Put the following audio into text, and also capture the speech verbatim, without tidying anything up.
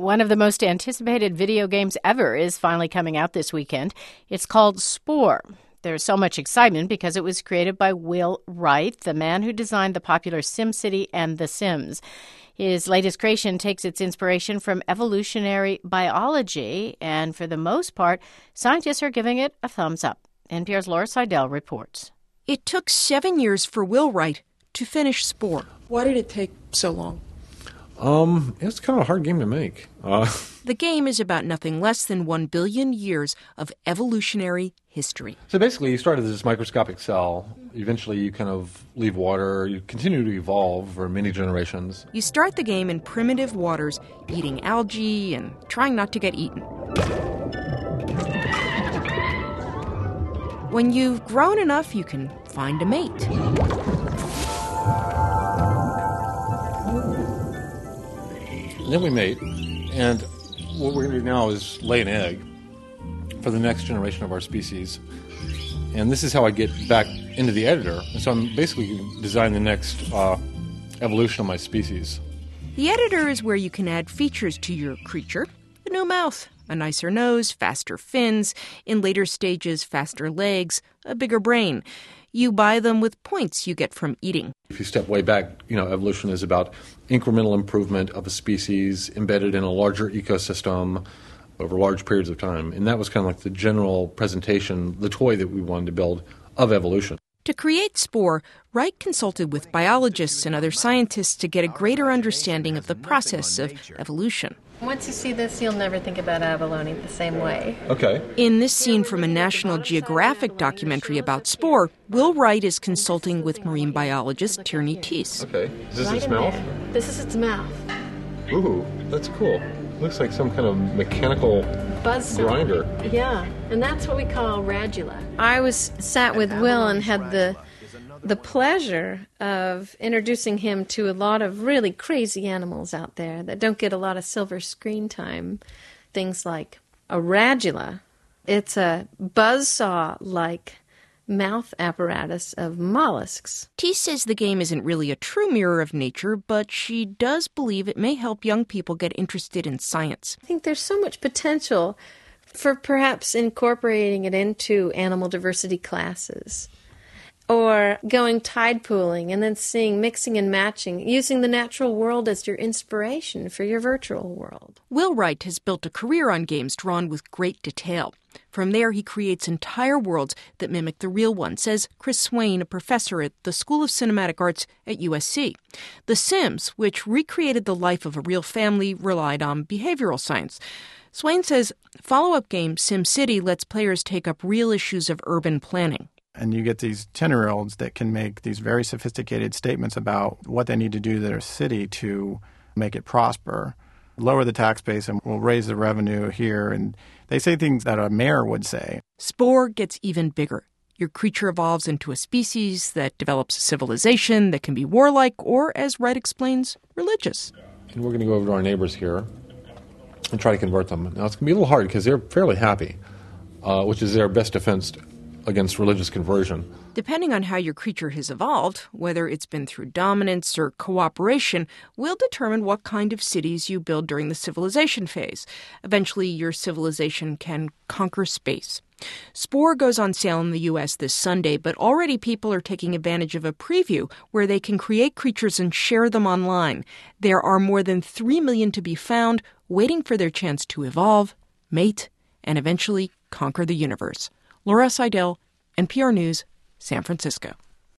One of the most anticipated video games ever is finally coming out this weekend. It's called Spore. There's so much excitement because it was created by Will Wright, the man who designed the popular SimCity and The Sims. His latest creation takes its inspiration from evolutionary biology, and for the most part, scientists are giving it a thumbs up. N P R's Laura Seidel reports. It took seven years for Will Wright to finish Spore. Why did it take so long? Um, it's kind of a hard game to make. Uh, the game is about nothing less than one billion years of evolutionary history. So basically, you start as this microscopic cell. Eventually, you kind of leave water. You continue to evolve for many generations. You start the game in primitive waters, eating algae and trying not to get eaten. When you've grown enough, you can find a mate. Then we mate, and what we're going to do now is lay an egg for the next generation of our species. And this is how I get back into the editor. And so I'm basically designing the next uh, evolution of my species. The editor is where you can add features to your creature. A new mouth, a nicer nose, faster fins, in later stages, faster legs, a bigger brain. You buy them with points you get from eating. If you step way back, you know, evolution is about incremental improvement of a species embedded in a larger ecosystem over large periods of time. And that was kind of like the general presentation, the toy that we wanted to build of evolution. To create Spore, Wright consulted with biologists and other scientists to get a greater understanding of the process of evolution. Once you see this, you'll never think about abalone the same way. Okay. In this scene from a National Geographic documentary about Spore, Will Wright is consulting with marine biologist Tierney Teese. Okay. Is this Right its in mouth? there. This is its mouth. Ooh, that's cool. Looks like some kind of mechanical Buzz grinder. Yeah, and that's what we call radula. I was sat with Will and had the the pleasure of introducing him to a lot of really crazy animals out there that don't get a lot of silver screen time. Things like a radula. It's a buzzsaw-like mouth apparatus of mollusks. Teese says the game isn't really a true mirror of nature, but she does believe it may help young people get interested in science. I think there's so much potential for perhaps incorporating it into animal diversity classes, or going tide pooling and then seeing mixing and matching, using the natural world as your inspiration for your virtual world. Will Wright has built a career on games drawn with great detail. From there, he creates entire worlds that mimic the real one, says Chris Swain, a professor at the School of Cinematic Arts at U S C. The Sims, which recreated the life of a real family, relied on behavioral science. Swain says follow-up game SimCity lets players take up real issues of urban planning. And you get these ten-year-olds that can make these very sophisticated statements about what they need to do to their city to make it prosper. Lower the tax base and we'll raise the revenue here. And they say things that a mayor would say. Spore gets even bigger. Your creature evolves into a species that develops a civilization that can be warlike or, as Wright explains, religious. And we're going to go over to our neighbors here and try to convert them. Now, it's going to be a little hard because they're fairly happy, uh, which is their best defense against religious conversion. Depending on how your creature has evolved, whether it's been through dominance or cooperation, will determine what kind of cities you build during the civilization phase. Eventually, your civilization can conquer space. Spore goes on sale in the U S this Sunday, but already people are taking advantage of a preview where they can create creatures and share them online. There are more than three million to be found, waiting for their chance to evolve, mate, and eventually conquer the universe. Laura Seidel, N P R News, San Francisco.